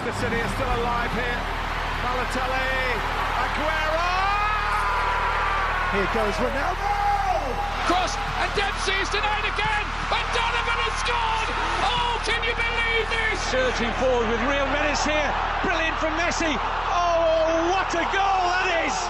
Manchester City are still alive here. Balotelli, Aguero! Here goes Ronaldo! Cross, and Dempsey is denied again, and Donovan has scored! Oh, can you believe this? Surging forward with real menace here. Brilliant from Messi. Oh, what a goal that is!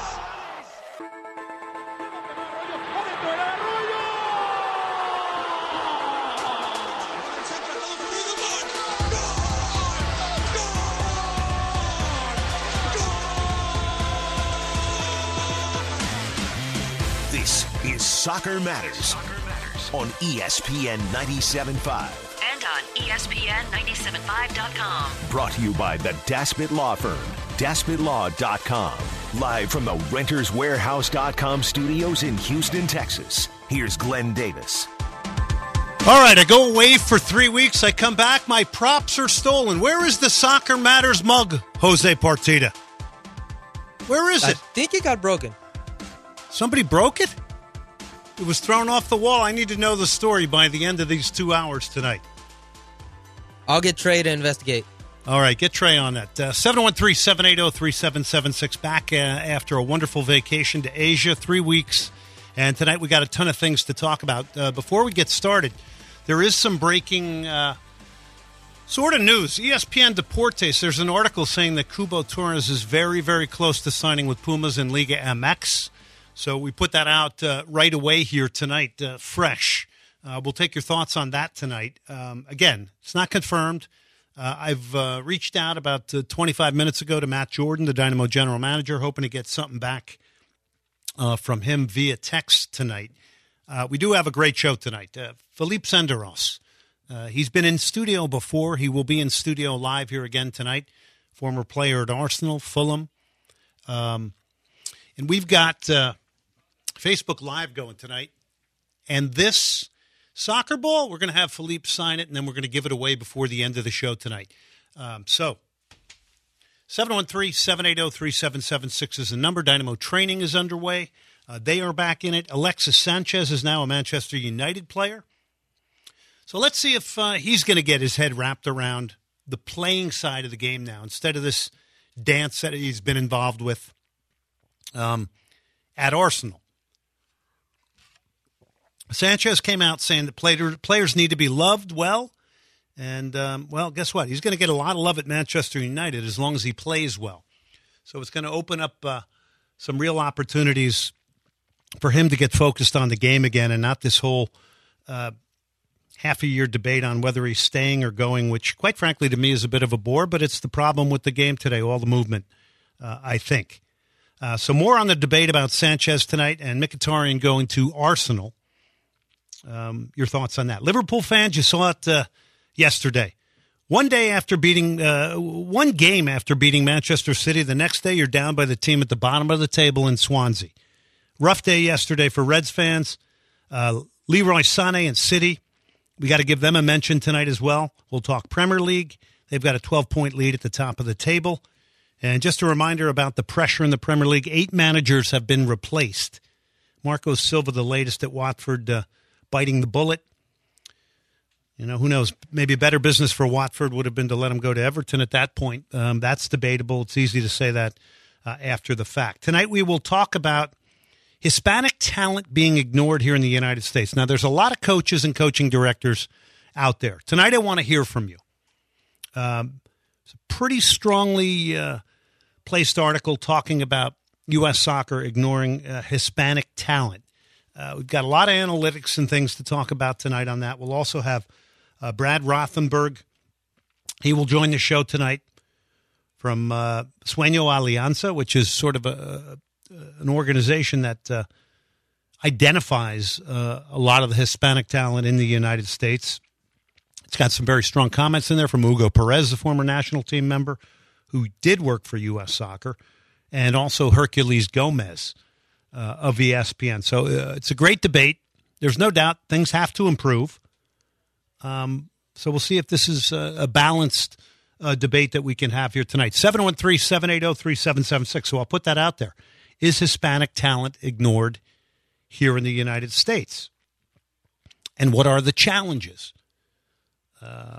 This is Soccer Matters on ESPN 97.5. And on ESPN975.com. Brought to you by the Daspit Law Firm, DaspitLaw.com. Live from the RentersWarehouse.com studios in Houston, Texas. Here's Glenn Davis. All right, I go away for 3 weeks. I come back. My props are stolen. Where is the Soccer Matters mug, Jose Partida? Where is it? I think it got broken. Somebody broke it? It was thrown off the wall. I need to know the story by the end of these 2 hours tonight. I'll get Trey to investigate. All right, get Trey on that. 713-780-3776. Back after a wonderful vacation to Asia, 3 weeks. And tonight we got a ton of things to talk about. Before we get started, there is some breaking sort of news. ESPN Deportes, there's an article saying that Cubo Torres is very, very close to signing with Pumas in Liga MX. So we put that out right away here tonight, fresh. We'll take your thoughts on that tonight. Again, it's not confirmed. I've reached out about 25 minutes ago to Matt Jordan, the Dynamo general manager, hoping to get something back from him via text tonight. We do have a great show tonight. Philippe Senderos, he's been in studio before. He will be in studio live here again tonight. Former player at Arsenal, Fulham. And we've got Facebook Live going tonight. And this soccer ball, we're going to have Philippe sign it, and then we're going to give it away before the end of the show tonight. So 713-780-3776 is the number. Dynamo training is underway. They are back in it. Alexis Sanchez is now a Manchester United player. So let's see if he's going to get his head wrapped around the playing side of the game now instead of this dance that he's been involved with at Arsenal. Sanchez came out saying that players need to be loved well. And, well, guess what? He's going to get a lot of love at Manchester United as long as he plays well. So it's going to open up some real opportunities for him to get focused on the game again and not this whole half-a-year debate on whether he's staying or going, which, quite frankly, to me is a bit of a bore, but it's the problem with the game today, all the movement, I think. So more on the debate about Sanchez tonight and Mkhitaryan going to Arsenal. Your thoughts on that. Liverpool fans, you saw it yesterday. One game after beating Manchester City, the next day you're down by the team at the bottom of the table in Swansea. Rough day yesterday for Reds fans. Leroy Sané and City, we got to give them a mention tonight as well. We'll talk Premier League. They've got a 12-point lead at the top of the table. And just a reminder about the pressure in the Premier League. 8 managers have been replaced. Marco Silva, the latest at Watford, biting the bullet. You know, who knows? Maybe a better business for Watford would have been to let him go to Everton at that point. That's debatable. It's easy to say that after the fact. Tonight we will talk about Hispanic talent being ignored here in the United States. Now, there's a lot of coaches and coaching directors out there. Tonight I want to hear from you. It's a pretty strongly placed article talking about U.S. soccer ignoring Hispanic talent. We've got a lot of analytics and things to talk about tonight on that. We'll also have Brad Rothenberg. He will join the show tonight from Sueño Alianza, which is sort of an organization that identifies a lot of the Hispanic talent in the United States. It's got some very strong comments in there from Hugo Perez, the former national team member who did work for U.S. Soccer, and also Hercules Gomez of ESPN. So it's a great debate. There's no doubt things have to improve. So we'll see if this is a balanced debate that we can have here tonight. 713-780-3776. So I'll put that out there. Is Hispanic talent ignored here in the United States? And what are the challenges?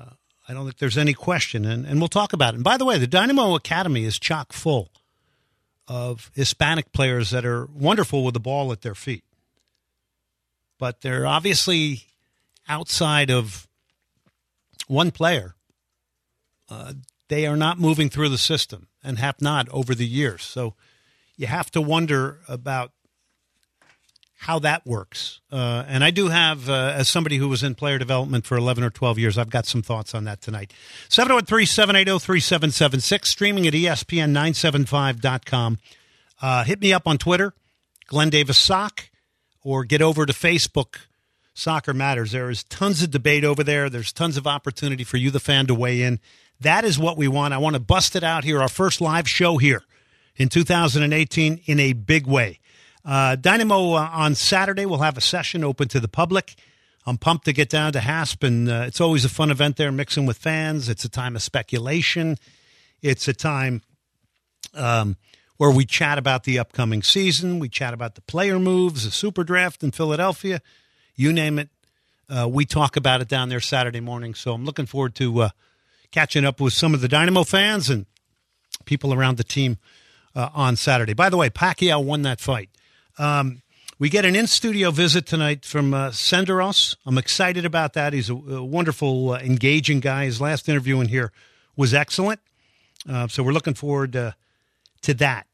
I don't think there's any question, and we'll talk about it. And by the way, the Dynamo Academy is chock full of Hispanic players that are wonderful with the ball at their feet. But they're obviously outside of one player. They are not moving through the system and have not over the years. So you have to wonder about how that works. And I do have, as somebody who was in player development for 11 or 12 years, I've got some thoughts on that tonight. 703-780-3776, streaming at ESPN975.com. Hit me up on Twitter, Glenn Davis Sock, or get over to Facebook, Soccer Matters. There is tons of debate over there. There's tons of opportunity for you, the fan, to weigh in. That is what we want. I want to bust it out here, our first live show here in 2018 in a big way. Dynamo on Saturday will have a session open to the public. I'm pumped to get down to HASP, and it's always a fun event there, mixing with fans. It's a time of speculation. It's a time where we chat about the upcoming season. We chat about the player moves, the super draft in Philadelphia. You name it. We talk about it down there Saturday morning. So I'm looking forward to catching up with some of the Dynamo fans and people around the team on Saturday. By the way, Pacquiao won that fight. We get an in-studio visit tonight from Senderos. I'm excited about that. He's a wonderful, engaging guy. His last interview in here was excellent. So we're looking forward to that.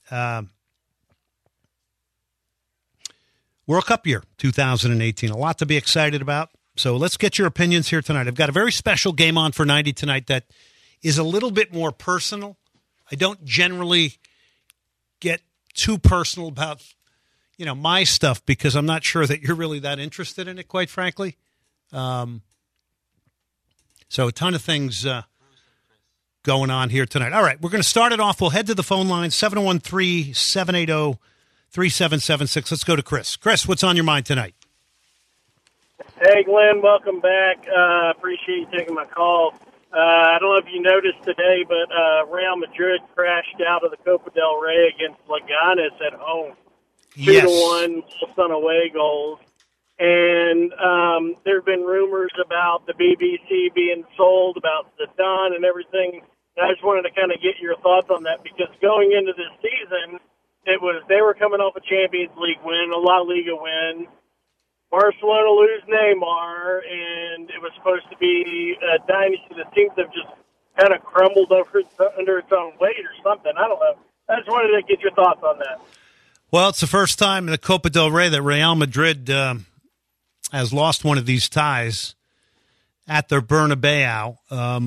World Cup year 2018. A lot to be excited about. So let's get your opinions here tonight. I've got a very special game on for 90 tonight that is a little bit more personal. I don't generally get too personal about my stuff because I'm not sure that you're really that interested in it, quite frankly. So a ton of things going on here tonight. All right, we're going to start it off. We'll head to the phone line, 713-780-3776. Let's go to Chris. Chris, what's on your mind tonight? Hey, Glenn, welcome back. Appreciate you taking my call. I don't know if you noticed today, but Real Madrid crashed out of the Copa del Rey against Leganes at home. 2-1, on away goals. And there have been rumors about the BBC being sold, about Zidane and everything. And I just wanted to kind of get your thoughts on that because going into this season, they were coming off a Champions League win, a La Liga win. Barcelona lose Neymar, and it was supposed to be a dynasty. The teams have just kind of crumbled under its own weight or something. I don't know. I just wanted to get your thoughts on that. Well, it's the first time in the Copa del Rey that Real Madrid has lost one of these ties at their Bernabeu.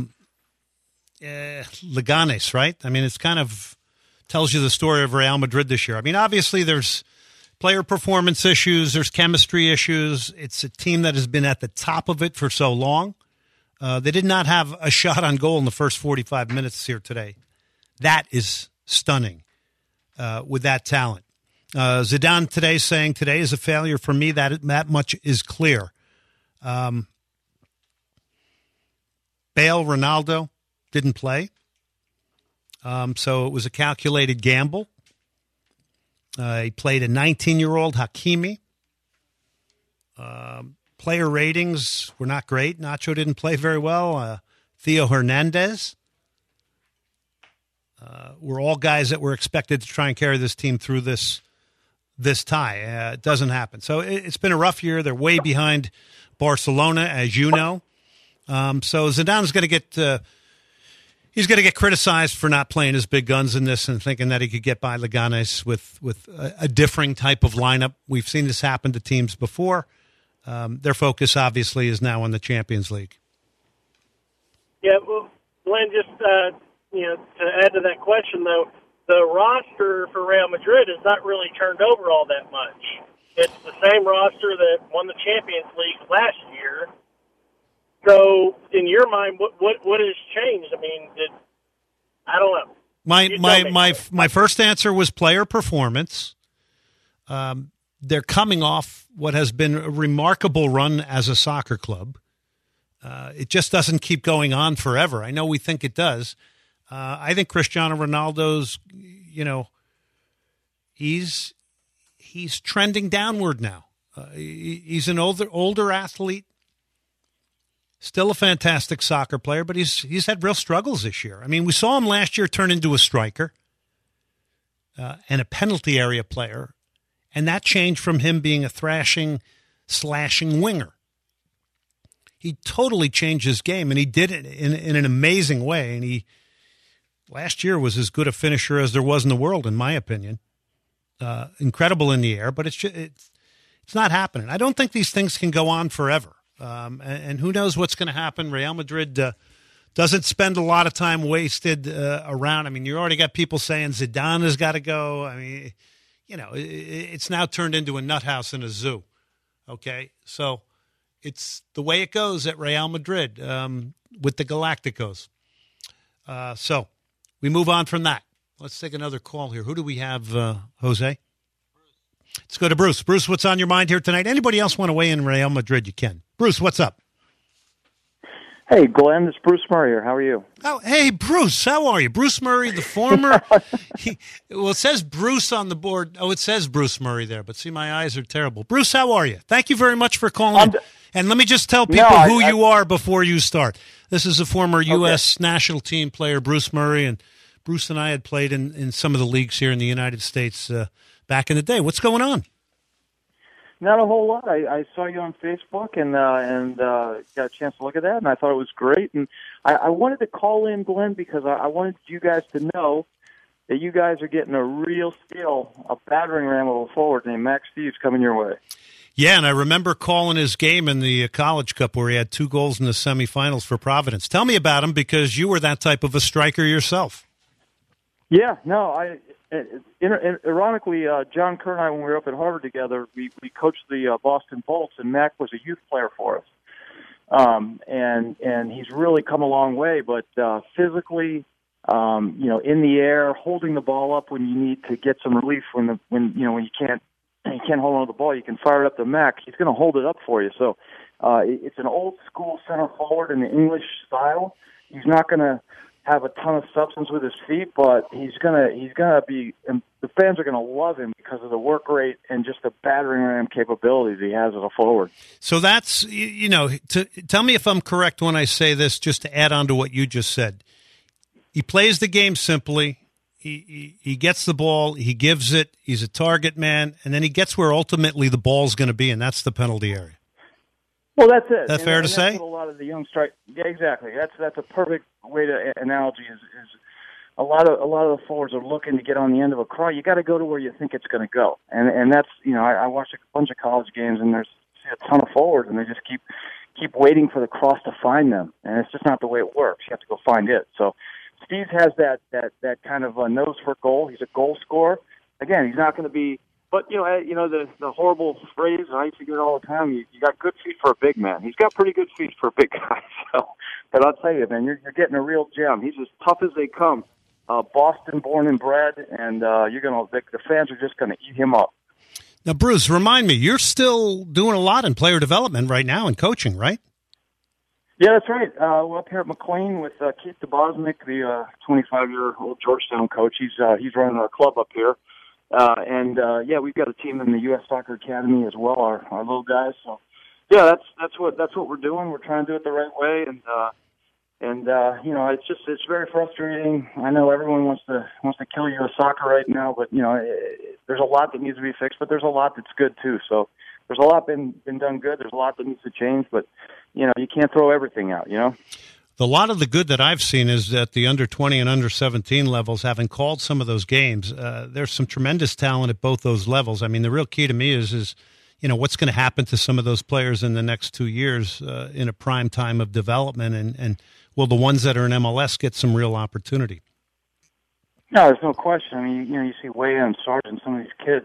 Leganes, right? I mean, it's kind of tells you the story of Real Madrid this year. I mean, obviously there's player performance issues, there's chemistry issues. It's a team that has been at the top of it for so long. They did not have a shot on goal in the first 45 minutes here today. That is stunning with that talent. Zidane today saying today is a failure for me. That much is clear. Bale, Ronaldo didn't play. So it was a calculated gamble. He played a 19-year-old Hakimi. Player ratings were not great. Nacho didn't play very well. Theo Hernandez were all guys that were expected to try and carry this team through this tie. It doesn't happen. So it's been a rough year. They're way behind Barcelona, as you know. So Zidane's going to get he's going to get criticized for not playing his big guns in this and thinking that he could get by Leganes with a differing type of lineup. We've seen this happen to teams before. Their focus, obviously, is now on the Champions League. Yeah, well, Glenn, just to add to that question, though, the roster for Real Madrid has not really turned over all that much. It's the same roster that won the Champions League last year. So, in your mind, what has changed? I mean, I don't know. My first answer was player performance. They're coming off what has been a remarkable run as a soccer club. It just doesn't keep going on forever. I know we think it does. I think Cristiano Ronaldo's, he's trending downward now. He's an older athlete. Still a fantastic soccer player, but he's had real struggles this year. I mean, we saw him last year turn into a striker and a penalty area player, and that changed from him being a thrashing, slashing winger. He totally changed his game, and he did it in an amazing way. And he last year was as good a finisher as there was in the world, in my opinion. Incredible in the air, but it's not happening. I don't think these things can go on forever. And who knows what's going to happen. Real Madrid doesn't spend a lot of time wasted around. I mean, you already got people saying Zidane has got to go. I mean, it's now turned into a nut house and a zoo. Okay, so it's the way it goes at Real Madrid with the Galacticos. So we move on from that. Let's take another call here. Who do we have, Jose? Let's go to Bruce. Bruce, what's on your mind here tonight? Anybody else want to weigh in Real Madrid? You can. Bruce, what's up? Hey, Glenn, it's Bruce Murray here. How are you? Oh, hey, Bruce. How are you? Bruce Murray, the former. It says Bruce on the board. Oh, it says Bruce Murray there, but see, my eyes are terrible. Bruce, how are you? Thank you very much for calling in. And let me just tell people who you are before you start. This is a former U.S. national team player, Bruce Murray, and Bruce and I had played in some of the leagues here in the United States back in the day. What's going on? Not a whole lot. I saw you on Facebook and got a chance to look at that, and I thought it was great. And I wanted to call in, Glenn, because I wanted you guys to know that you guys are getting a real steal, a battering ram of a forward named Max Steves coming your way. Yeah, and I remember calling his game in the College Cup where he had 2 goals in the semifinals for Providence. Tell me about him, because you were that type of a striker yourself. Yeah, no, ironically, John Kerr and I, when we were up at Harvard together, we coached the Boston Bolts, and Mac was a youth player for us. And he's really come a long way, but physically, in the air, holding the ball up when you need to get some relief when you can't hold on to the ball, you can fire it up to Mac. He's going to hold it up for you. So it's an old school center forward in the English style. He's not going to have a ton of substance with his feet, but he's gonna be, and the fans are gonna love him because of the work rate and just the battering ram capabilities he has as a forward. So that's, tell me if I'm correct when I say this, just to add on to what you just said. He plays the game simply. He gets the ball, he gives it, he's a target man, and then he gets where ultimately the ball's going to be, and that's the penalty area. Well, that's it. That's fair to say? That's what a lot of the young strike. Yeah, exactly. That's a perfect way to analogy. Is a lot of the forwards are looking to get on the end of a cry. You got to go to where you think it's going to go, and that's I watched a bunch of college games, and there's a ton of forwards, and they just keep waiting for the cross to find them, and it's just not the way it works. You have to go find it. So Steve has that kind of a nose for goal. He's a goal scorer. Again, he's not going to be. But, the horrible phrase, I used to get it all the time, you got good feet for a big man. He's got pretty good feet for a big guy. So, but I'll tell you, man, you're getting a real gem. He's as tough as they come. Boston born and bred, and the fans are just going to eat him up. Now, Bruce, remind me, you're still doing a lot in player development right now and coaching, right? Yeah, that's right. We're up here at McLean with Keith DeBosnick, the 25-year-old Georgetown coach. He's running our club up here. We've got a team in the U.S. Soccer Academy as well, our little guys. So, yeah, that's what we're doing. We're trying to do it the right way, and it's very frustrating. I know everyone wants to kill you with soccer right now, but there's a lot that needs to be fixed, but there's a lot that's good too. So there's a lot been done good. There's a lot that needs to change, but you can't throw everything out. A lot of the good that I've seen is that the under 20 and under 17 levels, having called some of those games, there's some tremendous talent at both those levels. I mean, the real key to me is what's going to happen to some of those players in the next 2 years in a prime time of development, and will the ones that are in MLS get some real opportunity? No, there's no question. I mean, you see Weah and Sargent, some of these kids,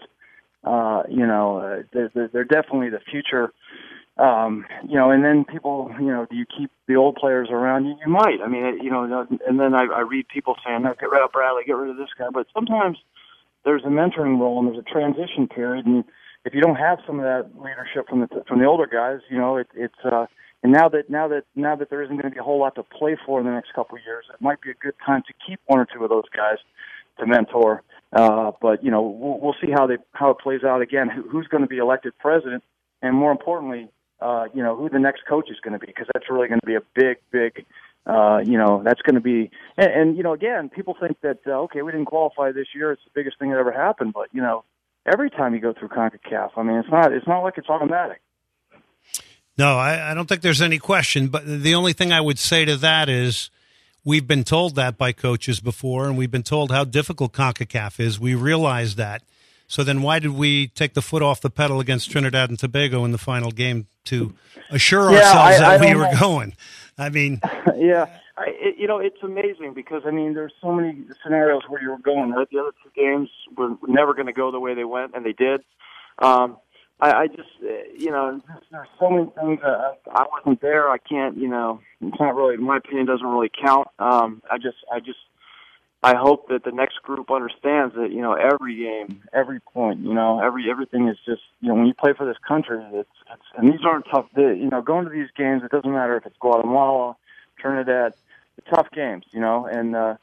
they're definitely the future. And then people, do you keep the old players around? You might. I mean, and then I read people saying, no, get rid of Bradley, get rid of this guy. But sometimes there's a mentoring role and there's a transition period. And if you don't have some of that leadership from the older guys, and now that there isn't going to be a whole lot to play for in the next couple of years, it might be a good time to keep 1 or 2 of those guys to mentor. But we'll see how it plays out again. Who's going to be elected president? And more importantly, who the next coach is going to be, because that's really going to be a big, that's going to be, and again, people think that, okay, we didn't qualify this year. It's the biggest thing that ever happened. But, every time you go through CONCACAF, I mean, it's not like it's automatic. No, I don't think there's any question. But the only thing I would say to that is we've been told that by coaches before, and we've been told how difficult CONCACAF is. We realize that. So then why did we take the foot off the pedal against Trinidad and Tobago in the final game to assure ourselves that we were going? I mean... Yeah, it's amazing because, there's so many scenarios where you were going, right? The other two games were never going to go the way they went, and they did. I just, there's so many things. I wasn't there. I can't, it's not really, my opinion doesn't really count. I hope that the next group understands that, every game, every point, everything is just, when you play for this country, and these aren't tough, going to these games, it doesn't matter if it's Guatemala, Trinidad, they're tough games, and, I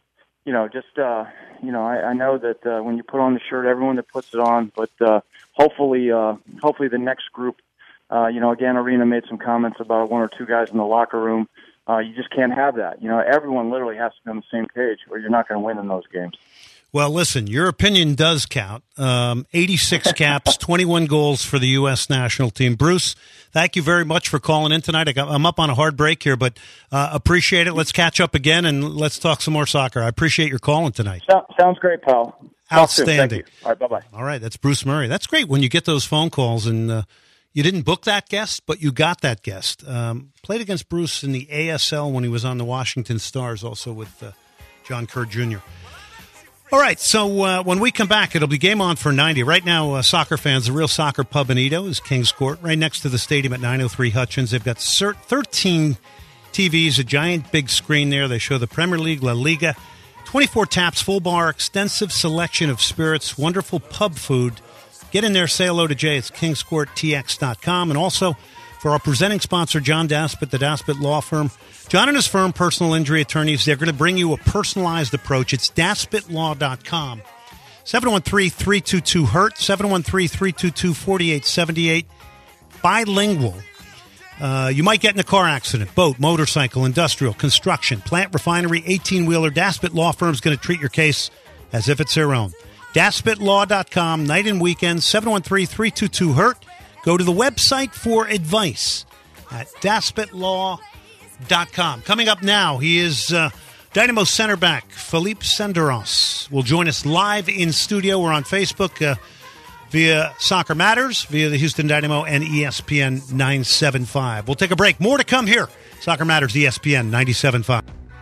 know that when you put on the shirt, everyone that puts it on, but hopefully the next group, again, Arena made some comments about one or two guys in the locker room. You just can't have that. Everyone literally has to be on the same page, or you're not going to win in those games. Well, listen, your opinion does count. 86 caps, 21 goals for the U.S. national team. Bruce, thank you very much for calling in tonight. I'm up on a hard break here, but appreciate it. Let's catch up again, and let's talk some more soccer. I appreciate your calling tonight. Sounds great, pal. Outstanding. All right, bye-bye. All right, that's Bruce Murray. That's great when you get those phone calls, and you didn't book that guest, but you got that guest. Played against Bruce in the ASL when he was on the Washington Stars, also with John Kerr Jr. All right, so when we come back, it'll be Game On for 90. Right now, soccer fans, the Real Soccer Pub in Edo is Kings Court, right next to the stadium at 903 Hutchins. They've got 13 TVs, a giant big screen there. They show the Premier League, La Liga, 24 taps, full bar, extensive selection of spirits, wonderful pub food. Get in there, say hello to Jay. It's kingscourttx.com. And also, for our presenting sponsor, John Daspit, the Daspit Law Firm. John and his firm, personal injury attorneys, they're going to bring you a personalized approach. It's daspitlaw.com. 713-322-HURT, 713-322-4878. Bilingual. You might get in a car accident, boat, motorcycle, industrial, construction, plant, refinery, 18-wheeler. Daspit Law Firm is going to treat your case as if it's their own. DaspitLaw.com, night and weekends, 713-322-HURT. Go to the website for advice at DaspitLaw.com. Coming up now, he is Dynamo center back Felipe Senderos. Will join us live in studio. We're on Facebook via Soccer Matters, via the Houston Dynamo and ESPN 97.5. We'll take a break. More to come here. Soccer Matters, ESPN 97.5.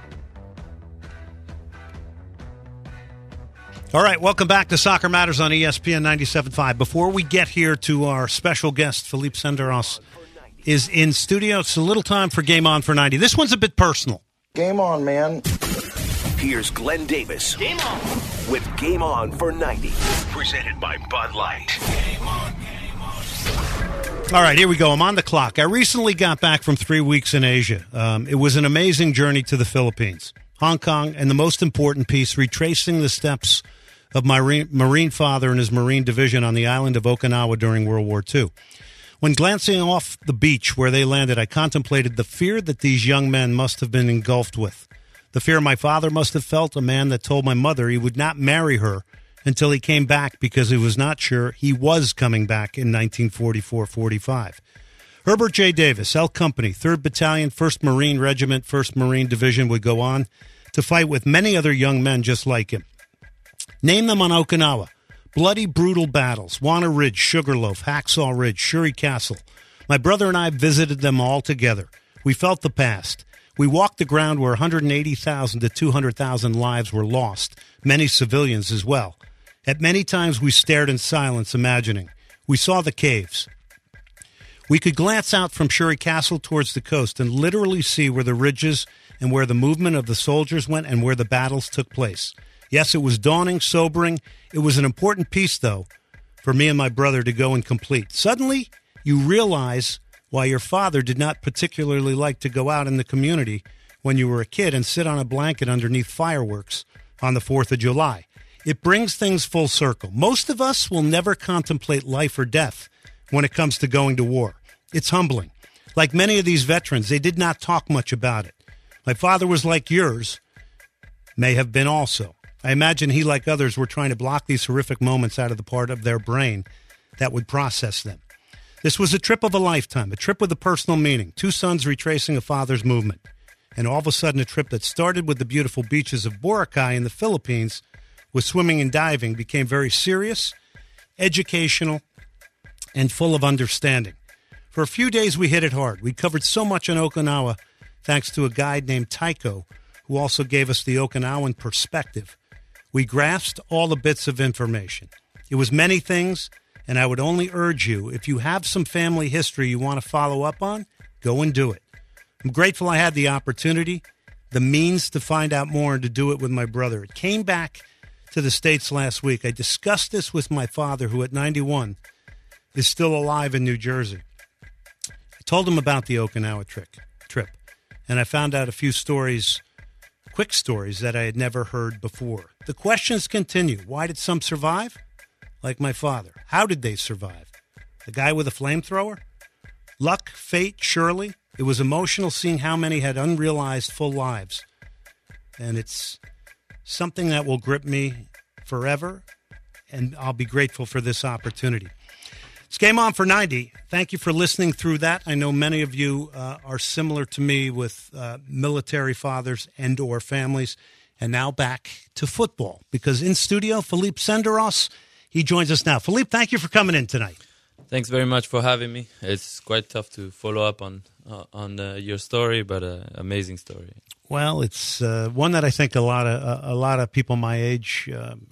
All right, welcome back to Soccer Matters on ESPN 97.5. Before we get here to our special guest, Felipe Senderos is in studio. It's a little time for Game On for 90. This one's a bit personal. Game on, man. Here's Glenn Davis. Game on. With Game On for 90. Presented by Bud Light. Game on. All right, here we go. I'm on the clock. I recently got back from 3 weeks in Asia. It was an amazing journey to the Philippines, Hong Kong, and the most important piece, retracing the steps of my Marine father and his Marine division on the island of Okinawa during World War II. When glancing off the beach where they landed, I contemplated the fear that these young men must have been engulfed with. The fear my father must have felt, a man that told my mother he would not marry her until he came back because he was not sure he was coming back in 1944-45. Herbert J. Davis, L Company, 3rd Battalion, 1st Marine Regiment, 1st Marine Division, would go on to fight with many other young men just like him. Name them on Okinawa. Bloody, brutal battles. Wana Ridge, Sugarloaf, Hacksaw Ridge, Shuri Castle. My brother and I visited them all together. We felt the past. We walked the ground where 180,000 to 200,000 lives were lost, many civilians as well. At many times we stared in silence, imagining. We saw the caves. We could glance out from Shuri Castle towards the coast and literally see where the ridges and where the movement of the soldiers went and where the battles took place. Yes, it was daunting, sobering. It was an important piece, though, for me and my brother to go and complete. Suddenly, you realize why your father did not particularly like to go out in the community when you were a kid and sit on a blanket underneath fireworks on the 4th of July. It brings things full circle. Most of us will never contemplate life or death when it comes to going to war. It's humbling. Like many of these veterans, they did not talk much about it. My father was like yours, may have been also. I imagine he, like others, were trying to block these horrific moments out of the part of their brain that would process them. This was a trip of a lifetime, a trip with a personal meaning. 2 sons retracing a father's movement. And all of a sudden, a trip that started with the beautiful beaches of Boracay in the Philippines with swimming and diving became very serious, educational, and full of understanding. For a few days, we hit it hard. We covered so much on Okinawa thanks to a guide named Tycho, who also gave us the Okinawan perspective. We grasped all the bits of information. It was many things, and I would only urge you, if you have some family history you want to follow up on, go and do it. I'm grateful I had the opportunity, the means to find out more and to do it with my brother. It came back to the States last week. I discussed this with my father, who at 91 is still alive in New Jersey. I told him about the Okinawa trip, and I found out a few stories, quick stories that I had never heard before. The questions continue. Why did some survive? Like my father. How did they survive? The guy with a flamethrower? Luck, fate, surely. It was emotional seeing how many had unrealized full lives. And it's something that will grip me forever, and I'll be grateful for this opportunity. It's Game On for 90. Thank you for listening through that. I know many of you are similar to me with military fathers and or families. And now back to football, because in studio, Philippe Senderos, he joins us now. Philippe, thank you for coming in tonight. Thanks very much for having me. It's quite tough to follow up on your story, but amazing story. Well, it's one that I think a lot of people my age,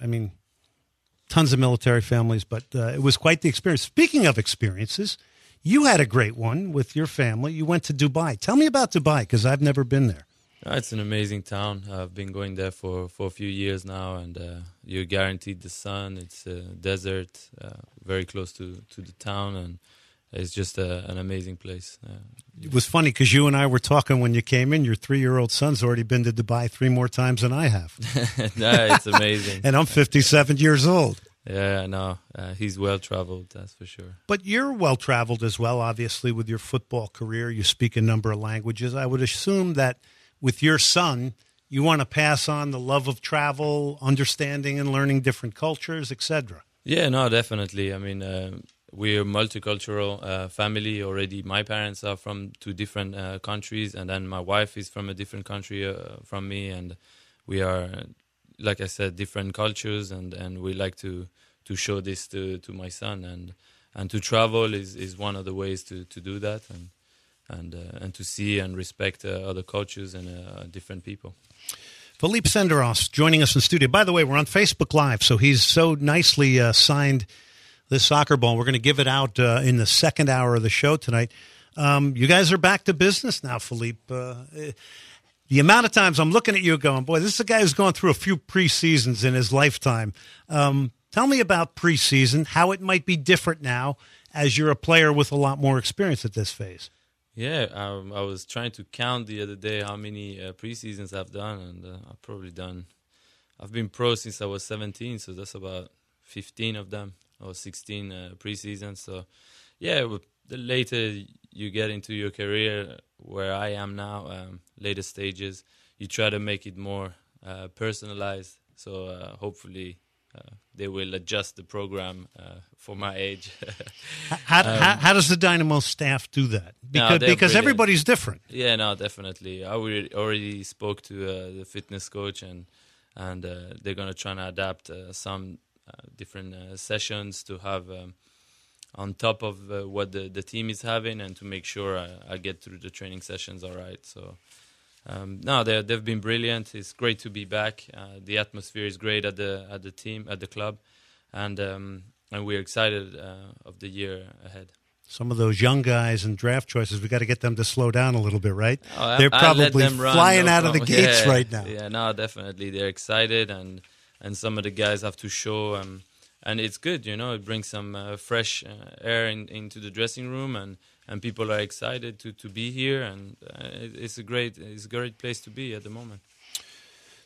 tons of military families, but it was quite the experience. Speaking of experiences, you had a great one with your family. You went to Dubai. Tell me about Dubai, because I've never been there. It's an amazing town. I've been going there for a few years now, and you're guaranteed the sun. It's a desert, very close to the town, and it's just an amazing place. It was funny because you and I were talking when you came in. Your 3-year-old son's already been to Dubai 3 more times than I have. It's amazing. And I'm 57 years old. Yeah, no, he's well-traveled, that's for sure. But you're well-traveled as well, obviously, with your football career. You speak a number of languages. I would assume that with your son, you want to pass on the love of travel, understanding and learning different cultures, etc. Yeah, no, definitely. I mean, we're a multicultural family already. My parents are from 2 different countries, and then my wife is from a different country from me, and we are, like I said, different cultures, and we like to show this to my son, and to travel is one of the ways to do that, and to see and respect other cultures and different people. Philippe Senderos joining us in studio. By the way, we're on Facebook Live, so he's so nicely signed this soccer ball. We're going to give it out in the second hour of the show tonight. You guys are back to business now, Philippe. The amount of times I'm looking at you going, boy, this is a guy who's gone through a few preseasons in his lifetime. Tell me about preseason, how it might be different now as you're a player with a lot more experience at this phase. Yeah, I was trying to count the other day how many preseasons I've done, and I've been pro since I was 17, so that's about 15 of them, or 16 preseasons. So, yeah, the later you get into your career, where I am now, later stages, you try to make it more personalized. So hopefully they will adjust the program for my age. How does the Dynamo staff do that? Because everybody's different. Yeah, no, definitely. I already spoke to the fitness coach, and they're going to try to adapt some different sessions to have on top of what the team is having, and to make sure I get through the training sessions all right. So, no, they've been brilliant. It's great to be back. The atmosphere is great at the team, at the club, and we're excited of the year ahead. Some of those young guys and draft choices, we got to get them to slow down a little bit, right? Oh, They're probably flying out of the gates right now. Yeah, no, definitely. They're excited, and some of the guys have to show, and it's good, it brings some fresh air into the dressing room, and people are excited to be here, and it's a great place to be at the moment.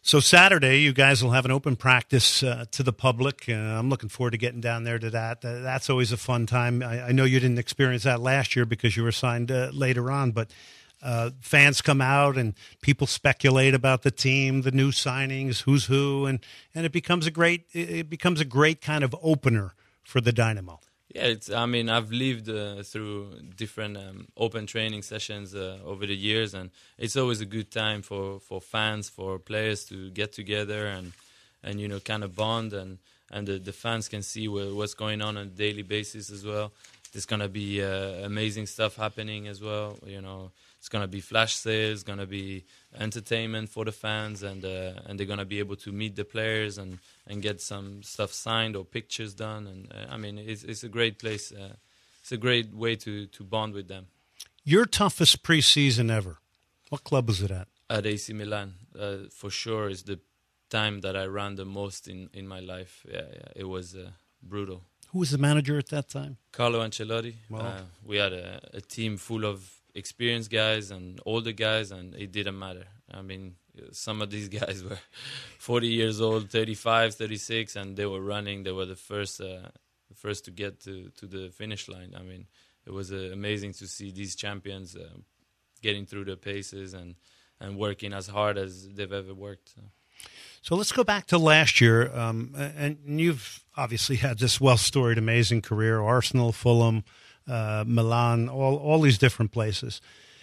So Saturday, you guys will have an open practice to the public. I'm looking forward to getting down there to that. That's always a fun time. I know you didn't experience that last year because you were signed later on, but fans come out and people speculate about the team, the new signings, who's who, and it becomes a great kind of opener for the Dynamo. Yeah, I've lived through different open training sessions over the years, and it's always a good time for fans, for players to get together and kind of bond, and the fans can see what's going on a daily basis as well. There's going to be amazing stuff happening as well. It's going to be flash sales, going to be entertainment for the fans, and they're going to be able to meet the players and get some stuff signed or pictures done. And it's a great place. It's a great way to bond with them. Your toughest preseason ever. What club was it at? At AC Milan, for sure, is the time that I ran the most in my life. Yeah, it was brutal. Who was the manager at that time? Carlo Ancelotti. Wow. We had a team full of experienced guys and older guys, and it didn't matter. Some of these guys were 40 years old, 35, 36, and they were running. They were the first to get to the finish line. It was amazing to see these champions getting through the paces and working as hard as they've ever worked. So let's go back to last year, and you've obviously had this well-storied, amazing career, Arsenal, Fulham, Milan, all these different places.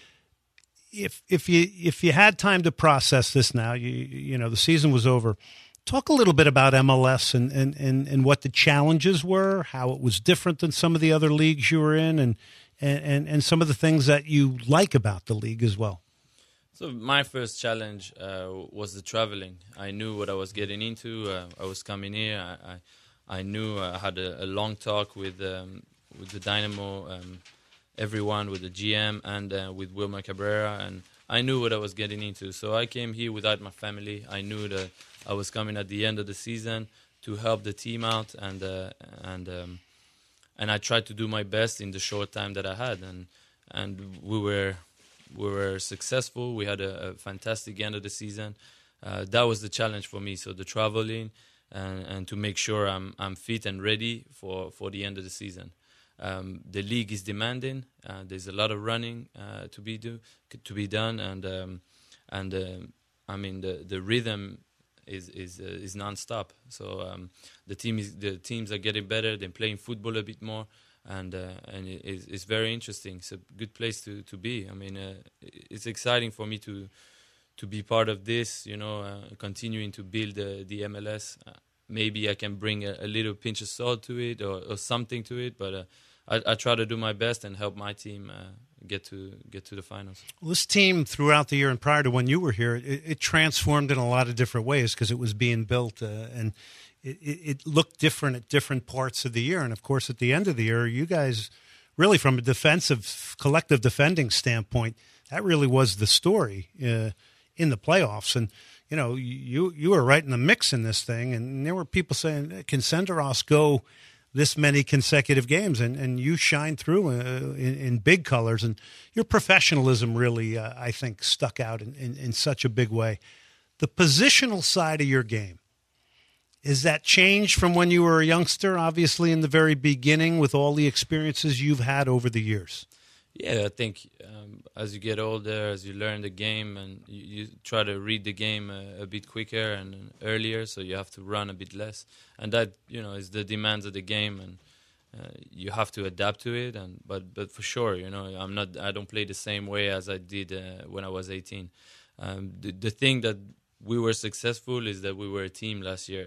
If you had time to process this now, you know the season was over. Talk a little bit about MLS and what the challenges were, how it was different than some of the other leagues you were in, and some of the things that you like about the league as well. So my first challenge was the traveling. I knew what I was getting into. I was coming here. I knew I had a long talk with the Dynamo, everyone, with the GM and with Wilmer Cabrera, and I knew what I was getting into. So I came here without my family. I knew that I was coming at the end of the season to help the team out, and I tried to do my best in the short time that I had, and we were successful. We had a fantastic end of the season. That was the challenge for me. So the traveling and to make sure I'm fit and ready for the end of the season. The league is demanding. There's a lot of running to be done, and the rhythm is nonstop. So the teams are getting better. They're playing football a bit more. And it's very interesting. It's a good place to be. It's exciting for me to be part of this, continuing to build the MLS. Maybe I can bring a little pinch of salt to it or something to it, but I try to do my best and help my team get to the finals. Well, this team throughout the year and prior to when you were here, it transformed in a lot of different ways because it was being built and it looked different at different parts of the year. And, of course, at the end of the year, you guys really, from a defensive, collective defending standpoint, that really was the story in the playoffs. And, you were right in the mix in this thing. And there were people saying, can Senderos go this many consecutive games? And you shine through in big colors. And your professionalism really, I think, stuck out in such a big way. The positional side of your game, is that changed from when you were a youngster, obviously in the very beginning, with all the experiences you've had over the years? Yeah, I think as you get older, as you learn the game, and you try to read the game a bit quicker and earlier, so you have to run a bit less. And that, is the demands of the game, and you have to adapt to it. But for sure, I don't play the same way as I did when I was 18. The thing that we were successful is that we were a team last year,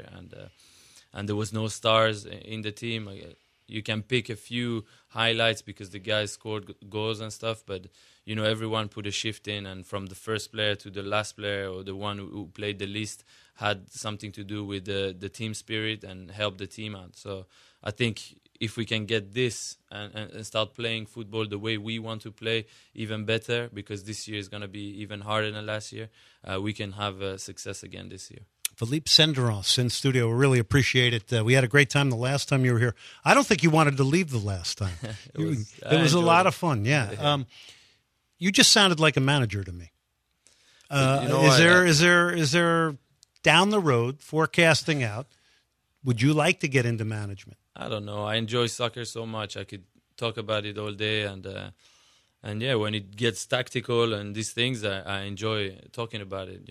and there was no stars in the team. You can pick a few highlights because the guys scored goals and stuff, but everyone put a shift in, and from the first player to the last player, or the one who played the least, had something to do with the team spirit and help the team out. So I think if we can get this and start playing football the way we want to play, even better, because this year is going to be even harder than last year, we can have success again this year. Philippe Senderos in studio. We really appreciate it. We had a great time the last time you were here. I don't think you wanted to leave the last time. It was a lot of fun, yeah. You just sounded like a manager to me. Is there down the road, forecasting out, would you like to get into management? I don't know. I enjoy soccer so much. I could talk about it all day, and yeah, when it gets tactical and these things, I enjoy talking about it.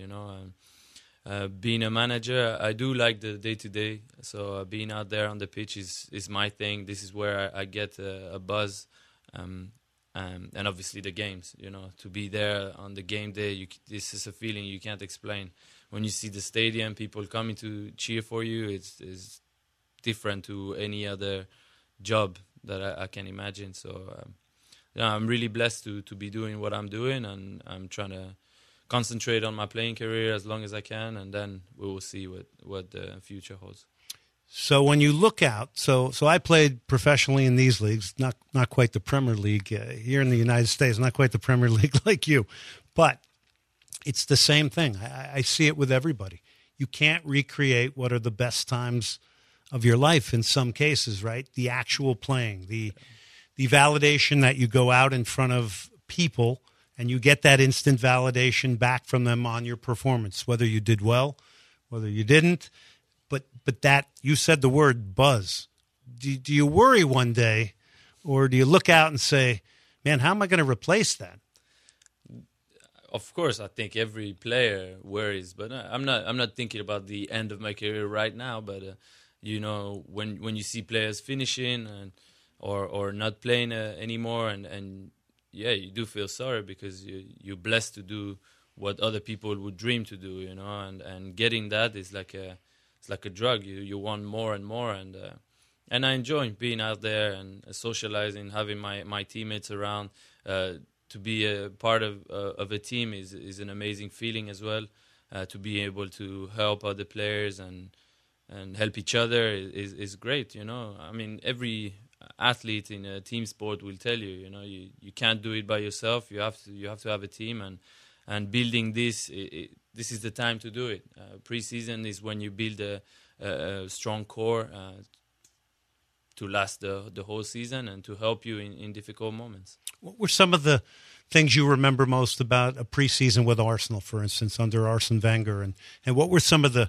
Being a manager, I do like the day-to-day. So being out there on the pitch is my thing. This is where I get a buzz, and obviously the games. To be there on the game day, this is a feeling you can't explain. When you see the stadium, people coming to cheer for you, it's different to any other job that I can imagine. So I'm really blessed to be doing what I'm doing, and I'm trying to concentrate on my playing career as long as I can, and then we will see what the future holds. So when you look out, so I played professionally in these leagues, not quite the Premier League here in the United States, not quite the Premier League like you, but it's the same thing. I see it with everybody. You can't recreate what are the best times of your life in some cases, right? The actual playing, the validation that you go out in front of people and you get that instant validation back from them on your performance, whether you did well, whether you didn't. But that, you said the word buzz. Do you worry one day, or do you look out and say, man, how am I going to replace that? Of course, I think every player worries, but I'm not thinking about the end of my career right now. But when you see players finishing or not playing anymore, and yeah, you do feel sorry because you're blessed to do what other people would dream to do, and getting that is like a drug. You want more and more, and I enjoy being out there and socializing, having my teammates around. To be a part of a team is an amazing feeling as well. To be able to help other players and help each other is great. I mean, every athlete in a team sport will tell you, you can't do it by yourself. You have to have a team, and building this is the time to do it. Preseason is when you build a strong core to last the whole season and to help you in difficult moments. What were some of the things you remember most about a preseason with Arsenal, for instance, under Arsene Wenger, and what were some of the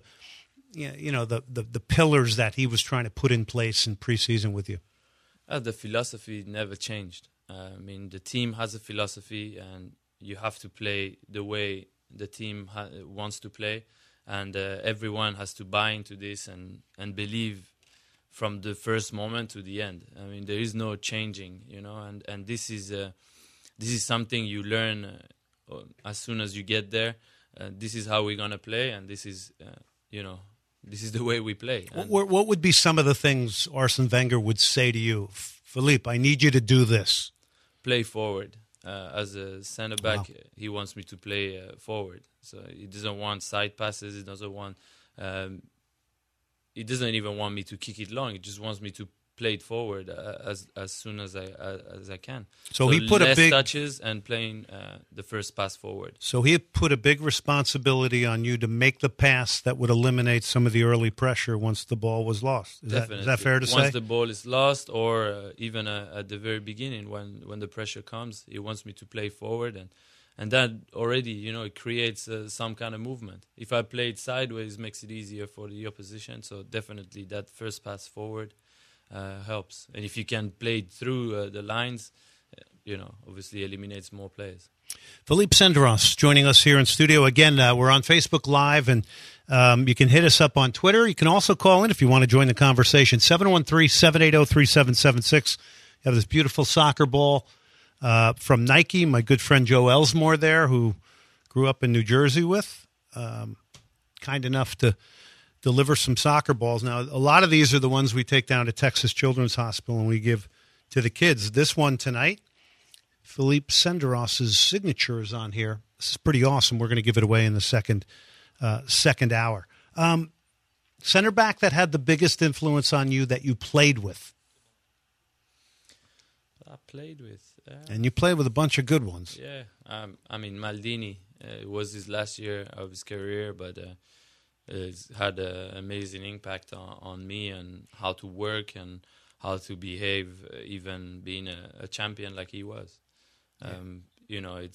the pillars that he was trying to put in place in preseason with you? The philosophy never changed. I mean, the team has a philosophy, and you have to play the way the team wants to play, and everyone has to buy into this and believe from the first moment to the end. I mean, there is no changing, and this is something you learn as soon as you get there. This is how we're gonna play, and this is this is the way we play. What would be some of the things Arsene Wenger would say to you? Philippe, I need you to do this. Play forward. As a center back, Wow. He wants me to play forward. So he doesn't want side passes. He doesn't want. He doesn't even want me to kick it long. He just wants me to play it forward as soon as I can. So he put less a big touches and playing the first pass forward. So he put a big responsibility on you to make the pass that would eliminate some of the early pressure once the ball was lost. Definitely. Is that fair to say? Once the ball is lost, or even at the very beginning when the pressure comes, he wants me to play forward, and that already, it creates some kind of movement. If I play it sideways, it makes it easier for the opposition. So definitely that first pass forward helps. And if you can play it through the lines, obviously eliminates more players. Philippe Senderos joining us here in studio. Again, we're on Facebook Live, and you can hit us up on Twitter. You can also call in if you want to join the conversation. 713-780-3776. You have this beautiful soccer ball from Nike. My good friend Joe Elsmore there, who grew up in New Jersey with, kind enough to deliver some soccer balls. Now, a lot of these are the ones we take down to Texas Children's Hospital and we give to the kids. This one tonight, Philippe Senderos' signature is on here. This is pretty awesome. We're going to give it away in the second hour. Center back that had the biggest influence on you that you played with? I played with. And you played with a bunch of good ones. Yeah. I mean, Maldini. It was his last year of his career, but it's had an amazing impact on me and how to work and how to behave, even being a champion like he was.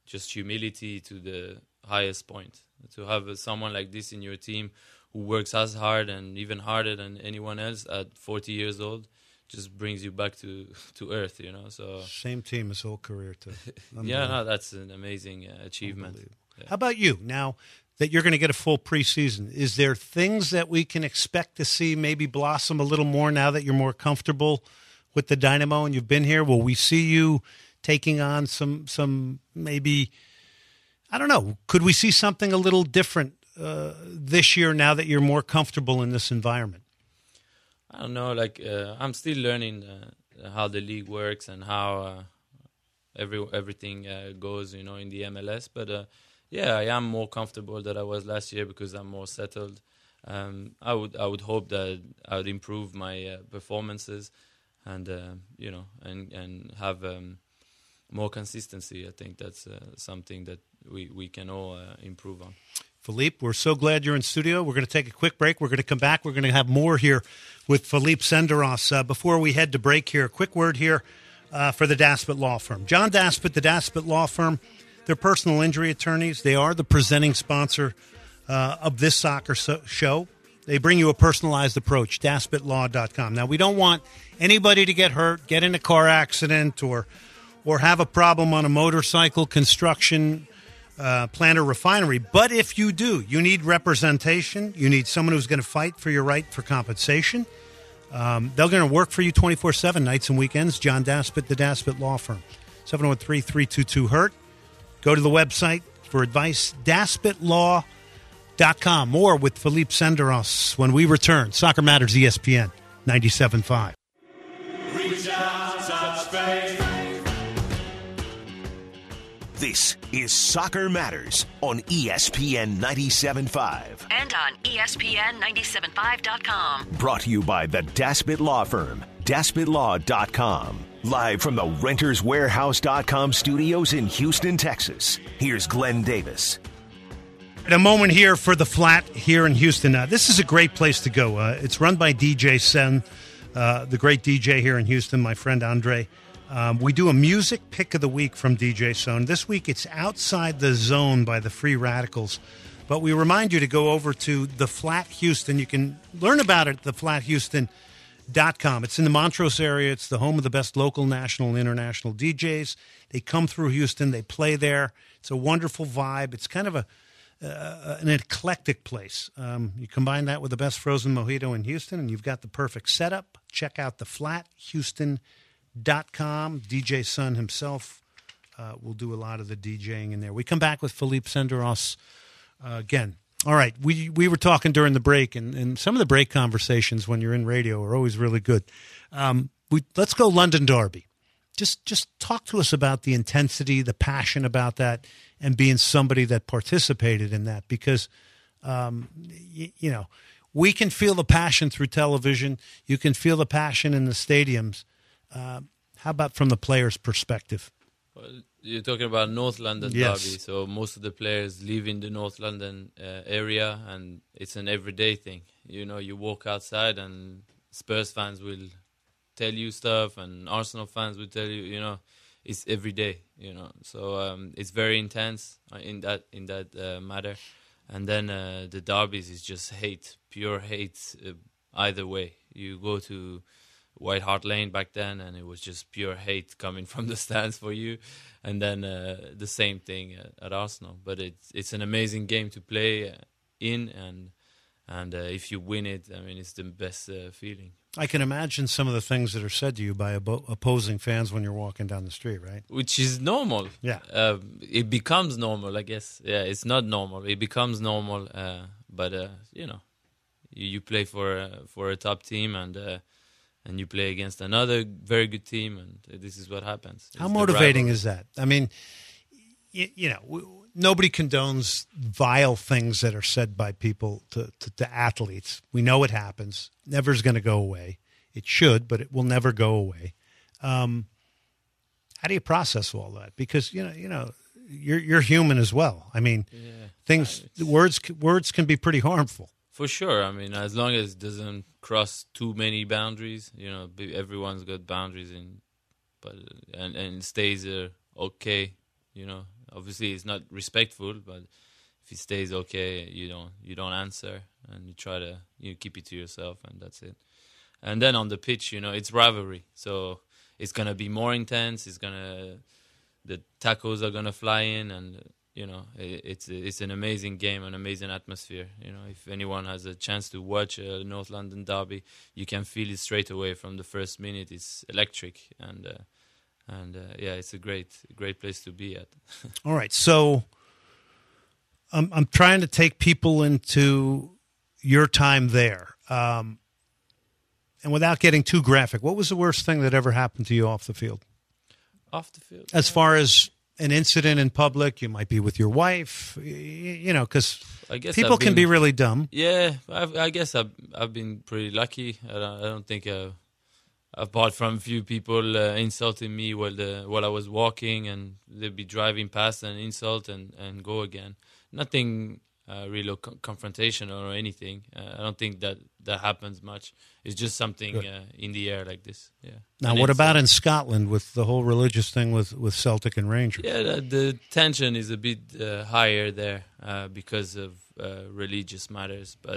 just humility to the highest point. To have someone like this in your team who works as hard and even harder than anyone else at 40 years old just brings you back to earth, you know. So same team his whole career too. Yeah, no, that's an amazing achievement. Yeah. How about you? Now that you're going to get a full preseason, is there things that we can expect to see maybe blossom a little more now that you're more comfortable with the Dynamo and you've been here? Will we see you taking on some maybe, I don't know, could we see something a little different this year now that you're more comfortable in this environment? I don't know, like I'm still learning how the league works and how everything goes, you know, in the MLS. But yeah, I am more comfortable than I was last year because I'm more settled. I would hope that I would improve my performances and you know, and have more consistency. I think that's something that we can all improve on. Philippe, we're so glad you're in studio. We're going to take a quick break. We're going to come back. We're going to have more here with Philippe Senderos. Before we head to break here, a quick word here for the Daspit Law Firm. John Daspit, the Daspit Law Firm, they're personal injury attorneys. They are the presenting sponsor of this soccer show. They bring you a personalized approach, DaspitLaw.com. Now, we don't want anybody to get hurt, get in a car accident, or have a problem on a motorcycle, construction, plant or refinery. But if you do, you need representation. You need someone who's going to fight for your right for compensation. They're going to work for you 24/7, nights and weekends. John Daspit, the Daspit Law Firm, 713-322-HURT. Go to the website for advice, DaspitLaw.com. More with Philippe Senderos when we return. Soccer Matters, ESPN 97.5. Reach out, touch faith. This is Soccer Matters on ESPN 97.5. And on ESPN975.com. Brought to you by the Daspit Law Firm, DaspitLaw.com. Live from the RentersWarehouse.com studios in Houston, Texas. Here's Glenn Davis. A moment here for the Flat here in Houston. This is a great place to go. It's run by DJ Sen, the great DJ here in Houston, my friend Andre. We do a music pick of the week from DJ Sen. This week it's Outside the Zone by the Free Radicals. But we remind you to go over to The Flat Houston. You can learn about it at theflathouston.com. It's in the Montrose area. It's the home of the best local, national, and international DJs. They come through Houston. They play there. It's a wonderful vibe. It's kind of an eclectic place. You combine that with the best frozen mojito in Houston, and you've got the perfect setup. Check out theflathouston.com. DJ Sen himself will do a lot of the DJing in there. We come back with Philippe Senderos again. All right, we were talking during the break, and some of the break conversations when you're in radio are always really good. Let's go London Derby. Just talk to us about the intensity, the passion about that, and being somebody that participated in that. Because, you know, we can feel the passion through television. You can feel the passion in the stadiums. How about from the player's perspective? Well, you're talking about North London Derby, so most of the players live in the North London area, and it's an everyday thing. You know, you walk outside and Spurs fans will tell you stuff, and Arsenal fans will tell you, you know, it's every day, you know. So it's very intense in that matter. And then the derbies is just hate, pure hate either way. You go to White Hart Lane back then, and it was just pure hate coming from the stands for you. And then the same thing at Arsenal. But it's an amazing game to play in, and if you win it, I mean, it's the best feeling. I can imagine some of the things that are said to you by opposing fans when you're walking down the street, right? Which is normal. Yeah. It becomes normal, I guess. Yeah, it's not normal. It becomes normal. But you know, you play for a top team, and you play against another very good team, and this is what happens. How motivating is that? I mean, you know, nobody condones vile things that are said by people to athletes. We know it happens. Never's going to go away. It should, but it will never go away. How do you process all that? Because you know, you're human as well. I mean, words can be pretty harmful. For sure. I mean, as long as it doesn't cross too many boundaries, you know, everyone's got boundaries, and it stays okay, you know. obviously it's not respectful, but if he stays okay, you don't answer, and you try to keep it to yourself, and that's it. And then on the pitch, it's rivalry, so it's gonna be more intense. The tackles are gonna fly in, and it's an amazing game, an amazing atmosphere. If anyone has a chance to watch a North London derby, you can feel it straight away from the first minute. It's electric, and it's a great place to be at. All right, so I'm trying to take people into your time there, and without getting too graphic, what was the worst thing that ever happened to you off the field? Off the field, as far as an incident in public, you might be with your wife, because people can be really dumb. Yeah, I guess I've been pretty lucky. I don't think, apart from a few people insulting me while I was walking, and they'd be driving past and insult and go again. Nothing real confrontational or anything. I don't think that happens much. It's just something in the air like this. Yeah. Now, what about in Scotland with the whole religious thing with Celtic and Rangers? Yeah, the tension is a bit higher there because of religious matters. But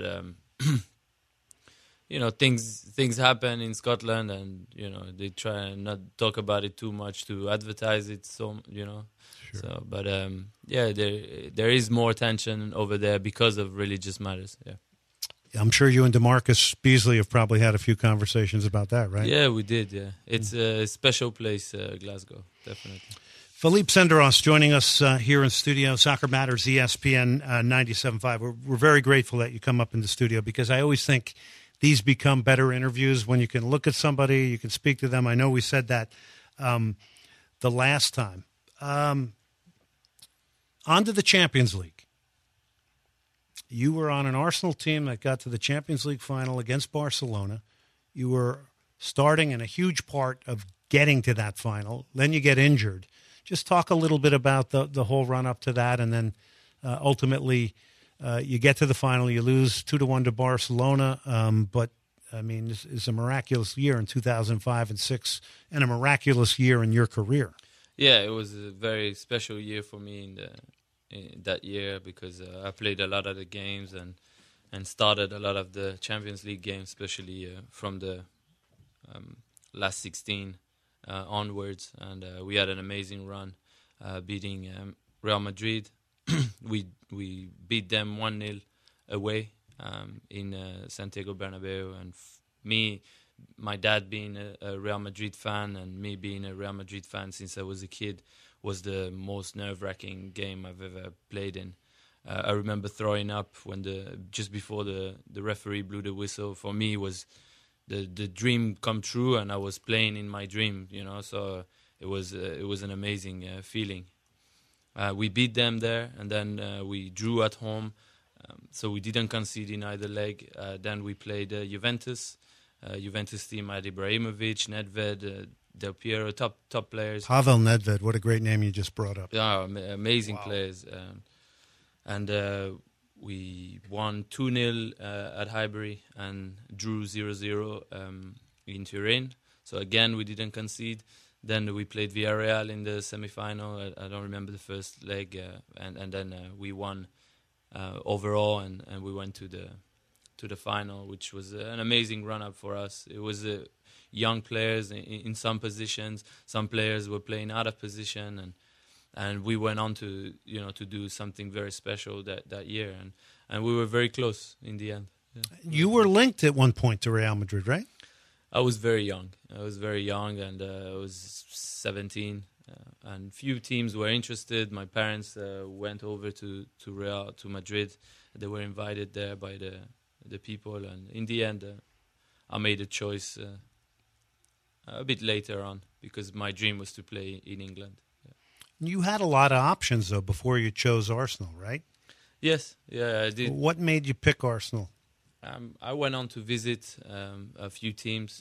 things happen in Scotland, and they try and not talk about it too much to advertise it. So Sure. So, but there is more tension over there because of religious matters. Yeah. I'm sure you and DeMarcus Beasley have probably had a few conversations about that, right? Yeah, we did. Yeah, it's a special place, Glasgow, definitely. Philippe Senderos joining us here in studio. Soccer Matters, ESPN 97.5. We're very grateful that you come up in the studio, because I always think these become better interviews when you can look at somebody, you can speak to them. I know we said that the last time. On to the Champions League. You were on an Arsenal team that got to the Champions League final against Barcelona. You were starting in a huge part of getting to that final. Then you get injured. Just talk a little bit about the whole run-up to that, and then ultimately you get to the final. You lose 2-1 to Barcelona, but, I mean, this is a miraculous year in 2005 and 2006, and a miraculous year in your career. Yeah, it was a very special year for me in that year, because I played a lot of the games and started a lot of the Champions League games, especially from the last 16 onwards. And we had an amazing run, beating Real Madrid. We beat them 1-0 away in Santiago Bernabeu. And my dad being a Real Madrid fan, and me being a Real Madrid fan since I was a kid, was the most nerve-wracking game I've ever played in. I remember throwing up just before the referee blew the whistle. For me, it was the dream come true, and I was playing in my dream, So it was an amazing feeling. We beat them there, and then we drew at home, so we didn't concede in either leg. Then we played Juventus. Juventus team had Ibrahimovic, Nedved, Del Piero, top players. Pavel Nedved, what a great name you just brought up. Yeah, amazing players. And we won 2-0 at Highbury and drew 0-0 in Turin. So again, we didn't concede. Then we played Villarreal in the semi-final. I don't remember the first leg. And then we won overall, and we went to the final, which was an amazing run-up for us. It was young players in some positions. Some players were playing out of position, and we went on to do something very special that year, and we were very close in the end. Yeah. You were linked at one point to Real Madrid, right? I was very young, and I was 17, and few teams were interested. My parents went over to Madrid. They were invited there by the people, and in the end I made a choice a bit later on, because my dream was to play in England. Yeah. You had a lot of options though before you chose Arsenal, right? Yes, yeah, I did. What made you pick Arsenal? I went on to visit a few teams.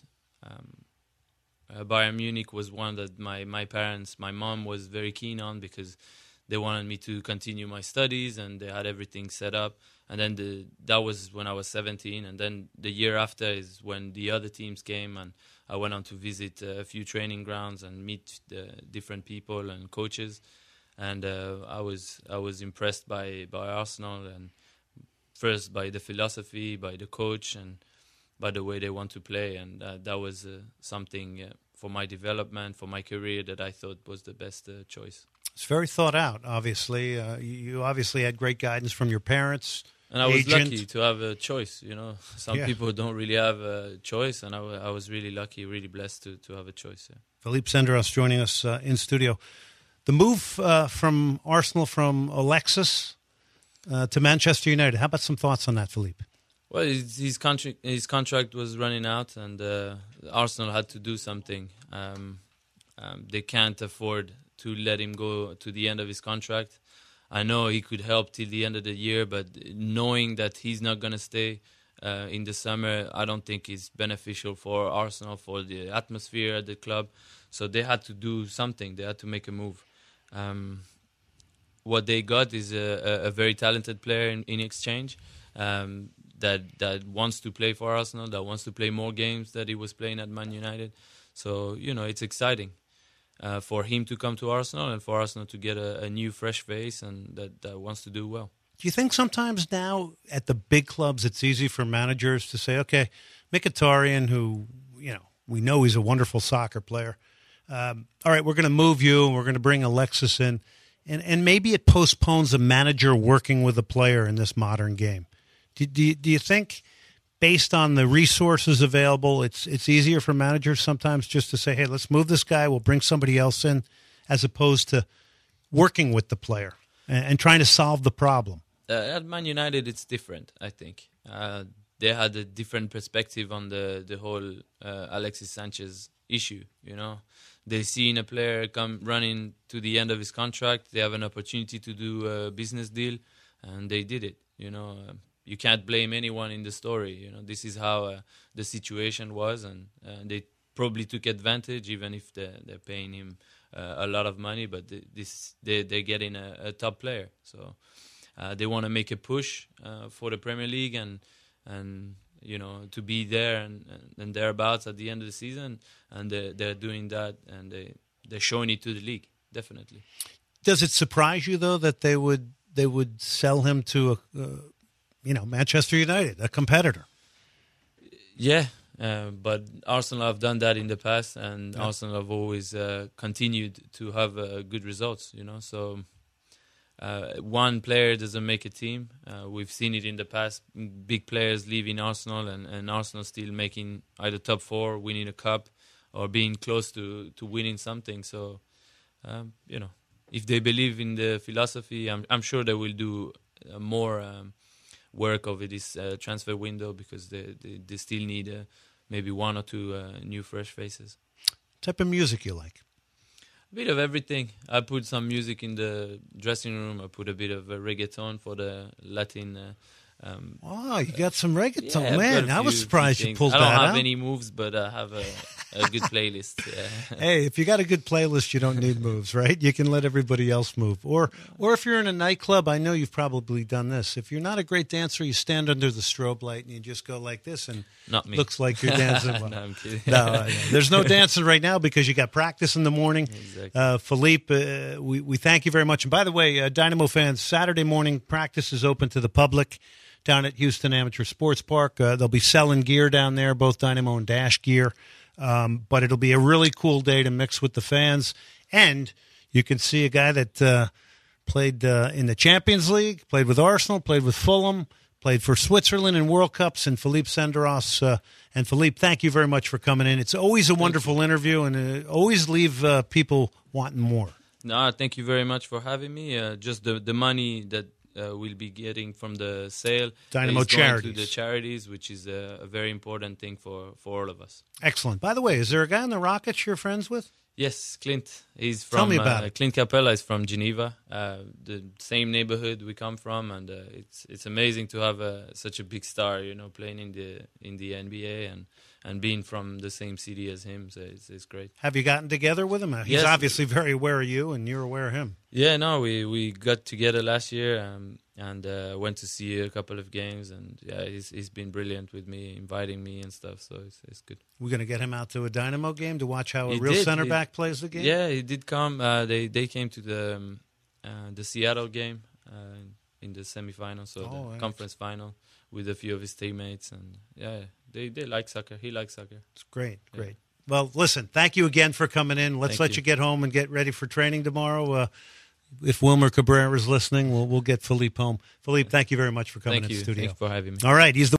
Bayern Munich was one that my mom was very keen on, because they wanted me to continue my studies, and they had everything set up. And then that was when I was 17. And then the year after is when the other teams came, and I went on to visit a few training grounds and meet the different people and coaches. and I was impressed by Arsenal, and first by the philosophy, by the coach, and by the way they want to play, and that was something for my development, for my career, that I thought was the best choice. It's very thought out, obviously. You obviously had great guidance from your parents. And I was agent. lucky to have a choice, Some people don't really have a choice, and I was really lucky, really blessed to have a choice. Yeah. Philippe Senderos joining us in studio. The move from Arsenal, from Alexis to Manchester United. How about some thoughts on that, Philippe? Well, his contract was running out, and Arsenal had to do something. They can't afford to let him go to the end of his contract. I know he could help till the end of the year, but knowing that he's not going to stay in the summer, I don't think is beneficial for Arsenal, for the atmosphere at the club. So they had to do something. They had to make a move. What they got is a very talented player in exchange that wants to play for Arsenal, that wants to play more games that he was playing at Man United. So, it's exciting for him to come to Arsenal and for Arsenal to get a new, fresh face and that wants to do well. Do you think sometimes now at the big clubs it's easy for managers to say, okay, Mkhitaryan, who, we know he's a wonderful soccer player, all right, we're going to move you and we're going to bring Alexis in, and maybe it postpones a manager working with a player in this modern game. Do you think, based on the resources available, it's easier for managers sometimes just to say, hey, let's move this guy, we'll bring somebody else in, as opposed to working with the player and trying to solve the problem? At Man United, it's different, I think. They had a different perspective on the whole Alexis Sanchez issue, They see in a player come running to the end of his contract, they have an opportunity to do a business deal, and they did it, You can't blame anyone in the story. This is how the situation was, and they probably took advantage, even if they're paying him a lot of money. But they're getting a top player, so they want to make a push for the Premier League and to be there and thereabouts at the end of the season, and they're doing that, and they're showing it to the league, definitely. Does it surprise you though that they would sell him to Manchester United, a competitor? Yeah, but Arsenal have done that in the past, and Arsenal have always continued to have good results, So one player doesn't make a team. We've seen it in the past, big players leaving Arsenal and Arsenal still making either top four, winning a cup, or being close to winning something. So, if they believe in the philosophy, I'm sure they will do more work over this transfer window, because they still need maybe one or two new fresh faces. What type of music you like? A bit of everything. I put some music in the dressing room. I put a bit of reggaeton for the Latin. You got some reggaeton, yeah, man. I was surprised you pulled that out. I don't have any moves, but I have a good playlist. Yeah. Hey, if you got a good playlist, you don't need moves, right? You can let everybody else move. Or if you're in a nightclub, I know you've probably done this. If you're not a great dancer, you stand under the strobe light and you just go like this, and not me. Looks like you're dancing. Well. No, I'm kidding. No, there's no dancing right now because you got practice in the morning. Exactly. Philippe, we thank you very much. And by the way, Dynamo fans, Saturday morning practice is open to the public down at Houston Amateur Sports Park. They'll be selling gear down there, both Dynamo and Dash gear. But it'll be a really cool day to mix with the fans. And you can see a guy that played in the Champions League, played with Arsenal, played with Fulham, played for Switzerland in World Cups, and Philippe Senderos. And Philippe, thank you very much for coming in. It's always a wonderful interview, and always leave people wanting more. No, thank you very much for having me. Just the money that we'll be getting from the sale Dynamo is Charities. going to the charities, which is a very important thing for all of us. Excellent. By the way, is there a guy in the Rockets you're friends with? Yes, Clint. He's from Tell me about it. Clint Capella is from Geneva, the same neighborhood we come from, and it's amazing to have such a big star, playing in the NBA and being from the same city as him. So it's great. Have you gotten together with him? He's obviously very aware of you, and you're aware of him. Yeah, no, we got together last year and went to see a couple of games, and yeah, he's been brilliant with me, inviting me and stuff. So it's good. We're going to get him out to a Dynamo game to watch how a real center back plays the game? Yeah, he did come. They came to the Seattle game in the semifinal, so the right. conference final with a few of his teammates, and they like soccer. He likes soccer. It's great. Well, listen, thank you again for coming in. Let's let you get home and get ready for training tomorrow. If Wilmer Cabrera is listening, we'll get Philippe home. Philippe, thank you very much for coming in the studio. Thank you for having me. All right, he's the